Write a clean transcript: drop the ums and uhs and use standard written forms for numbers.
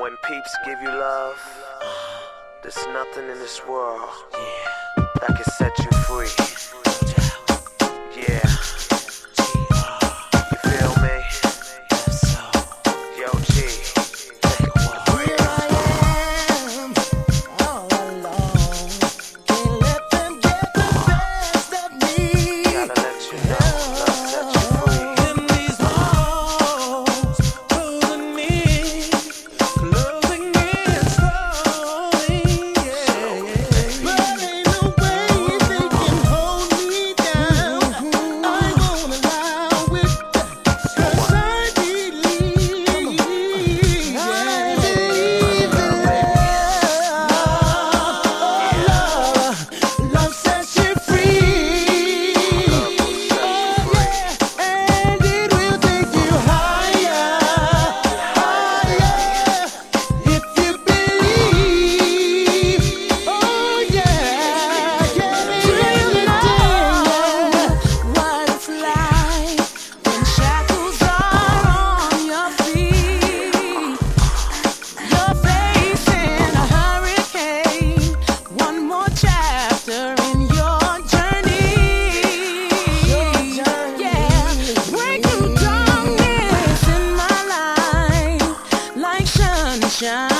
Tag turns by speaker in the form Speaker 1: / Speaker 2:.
Speaker 1: When peeps give you love, there's nothing in this world that can set you free. Yeah. You feel me? Yo, G.
Speaker 2: Here I am, all alone. Can't let them get the best of me.
Speaker 1: Gotta let you know, love set you free.
Speaker 2: In these walls, closing in slowly, yeah. But ain't no way they can hold me down. I won't allow it, 'cause I believe that love sets you free. And it will take you higher, if you believe. Oh yeah. Do you know what it's like when shackles are on your feet? You're facing a hurricane, one more chapter in your journey. Yeah, break through darkness in my life like sunshine.